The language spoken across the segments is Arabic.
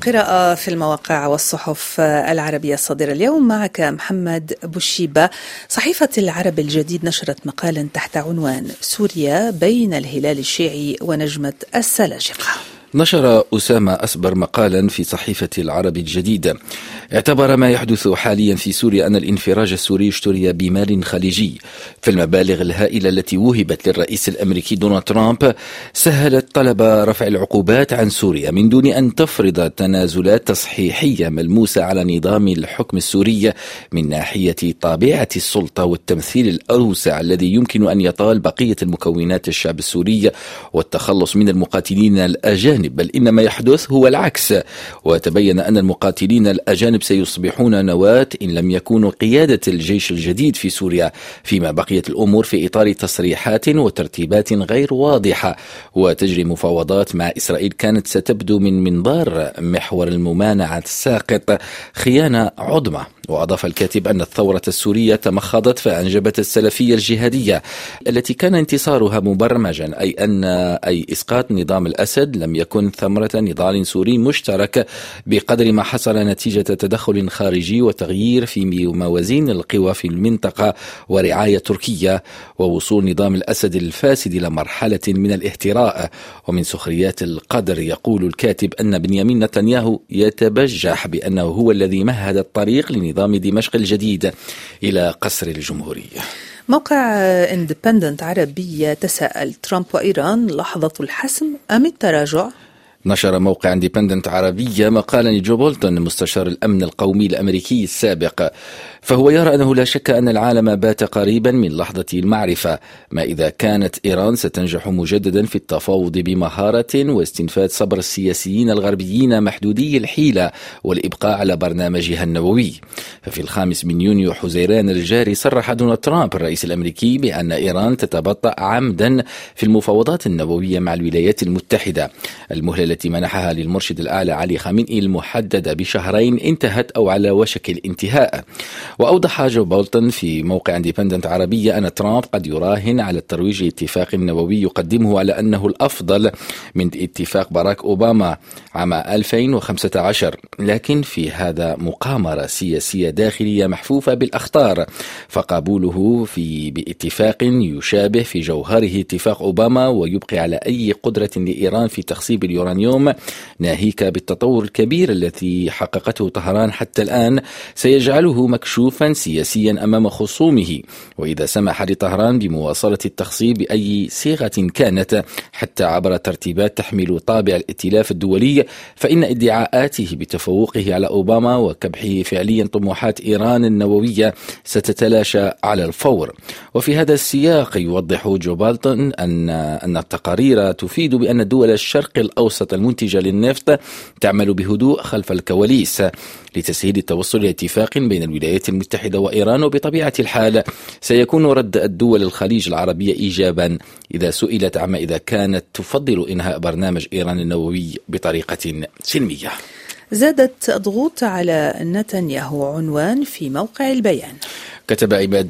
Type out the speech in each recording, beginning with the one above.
قراءة في المواقع والصحف العربية الصادرة اليوم. معك محمد بوشيبة. صحيفة العرب الجديد نشرت مقالا تحت عنوان سوريا بين الهلال الشيعي ونجمة السلاجقة. نشر أسامة أسبر مقالا في صحيفة العرب الجديد اعتبر ما يحدث حاليا في سوريا أن الانفراج السوري اشتري بمال خليجي، في المبالغ الهائلة التي وهبت للرئيس الأمريكي دونالد ترامب سهلت طلب رفع العقوبات عن سوريا من دون أن تفرض تنازلات تصحيحية ملموسة على نظام الحكم السوري من ناحية طابعة السلطة والتمثيل الأوسع الذي يمكن أن يطال بقية المكونات الشعب السوري والتخلص من المقاتلين الأجانب، بل إن ما يحدث هو العكس. وتبين أن المقاتلين الأجانب سيصبحون نواة إن لم يكونوا قيادة الجيش الجديد في سوريا، فيما بقيت الأمور في إطار تصريحات وترتيبات غير واضحة. وتجري مفاوضات مع إسرائيل كانت ستبدو من منظار محور الممانعة الساقط خيانة عظمى. وأضاف الكاتب أن الثورة السورية تمخضت فأنجبت السلفية الجهادية التي كان انتصارها مبرمجا، أي إسقاط نظام الأسد لم يكن ثمرة نضال سوري مشترك بقدر ما حصل نتيجة تدخل خارجي وتغيير في موازين القوى في المنطقة ورعاية تركية، ووصول نظام الأسد الفاسد إلى مرحلة من الاهتراء. ومن سخريات القدر يقول الكاتب أن بنيامين نتنياهو يتبجح بأنه هو الذي مهد الطريق لنظام دمشق الجديد إلى قصر الجمهورية. موقع اندبندنت عربي يتساءل: ترامب وإيران لحظة الحسم أم التراجع؟ نشر موقع اندبندنت عربية مقالا لجو بولتون مستشار الأمن القومي الأمريكي السابق، فهو يرى أنه لا شك أن العالم بات قريبا من لحظة المعرفة، ما إذا كانت إيران ستنجح مجددا في التفاوض بمهارة واستنفاد صبر السياسيين الغربيين محدودي الحيلة والإبقاء على برنامجها النووي. ففي 5 يونيو حزيران الجاري صرح دونالد ترامب الرئيس الأمريكي بأن إيران تتبطأ عمدا في المفاوضات النووية مع الولايات المتحدة. المهلة التي منحها للمرشد الأعلى علي خامنئي المحددة ب2 انتهت أو على وشك الانتهاء. وأوضح جو بولتون في موقع اندبندنت عربية أن ترامب قد يراهن على الترويج لاتفاق نووي يقدمه على أنه الأفضل من اتفاق باراك أوباما عام 2015، لكن في هذا مقامرة سياسية داخلية محفوفة بالأخطار، فقبوله باتفاق يشابه في جوهره اتفاق أوباما ويبقي على أي قدرة لإيران في تخصيب اليورانيوم ناهيك بالتطور الكبير الذي حققته طهران حتى الآن سيجعله مكشوفا سياسيا أمام خصومه. وإذا سمح لطهران بمواصلة التخصيب بأي صيغة كانت حتى عبر ترتيبات تحمل طابع الائتلاف الدولي، فإن ادعاءاته بتفوقه على أوباما وكبحه فعليا طموحات إيران النووية ستتلاشى على الفور. وفي هذا السياق يوضح جو بولتون أن التقارير تفيد بأن دول الشرق الأوسط المنتجة للنفط تعمل بهدوء خلف الكواليس لتسهيل التوصل إلى اتفاق بين الولايات المتحدة وإيران. وبطبيعة الحال سيكون رد الدول الخليج العربية إيجابا إذا سئلت عما إذا كانت تفضل إنهاء برنامج إيران النووي بطريقة سلمية. زادت الضغوط على نتنياهو عنوان في موقع البيان. كتب عباد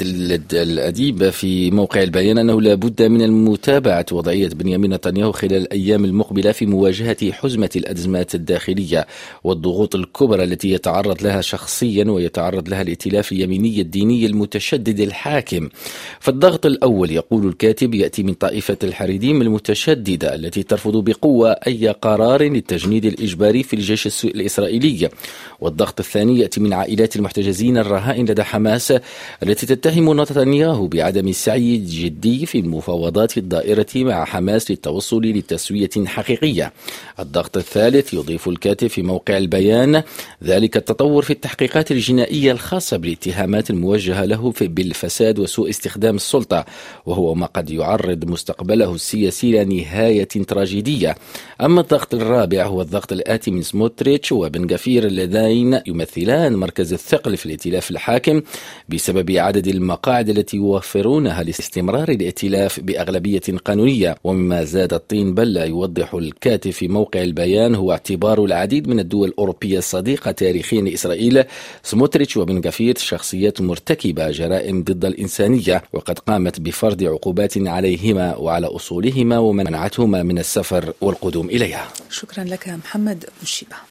الأديب في موقع البيان أنه لا بد من المتابعة وضعية بنيامين نتنياهو خلال الأيام المقبلة في مواجهة حزمة الأزمات الداخلية والضغوط الكبرى التي يتعرض لها شخصيا ويتعرض لها الائتلاف اليميني الديني المتشدد الحاكم. فالضغط الأول يقول الكاتب يأتي من طائفة الحريديم المتشددة التي ترفض بقوة أي قرار للتجنيد الإجباري في الجيش الإسرائيلي، والضغط الثاني يأتي من عائلات المحتجزين الرهائن لدى حماس التي تتهم نتنياهو بعدم السعي الجدي في المفاوضات الدائرة مع حماس للتوصل لتسوية حقيقية. الضغط الثالث يضيف الكاتب في موقع البيان ذلك التطور في التحقيقات الجنائية الخاصة بالاتهامات الموجهة له بالفساد وسوء استخدام السلطة، وهو ما قد يعرض مستقبله السياسي لنهاية تراجيدية. أما الضغط الرابع هو الضغط الآتي من سموتريتش وبن غفير اللذين يمثلان مركز الثقل في الائتلاف الحاكم بسبب عدد المقاعد التي يوفرونها لاستمرار الائتلاف بأغلبية قانونية. ومما زاد الطين بلة يوضح الكاتب في موقع البيان هو اعتبار العديد من الدول الأوروبية الصديقة تاريخيا لإسرائيل سموتريتش وبن غفير شخصيات مرتكبة جرائم ضد الإنسانية، وقد قامت بفرض عقوبات عليهما وعلى أصولهما ومنعتهما من السفر والقدوم إليها. شكرا لك محمد بوشيبة.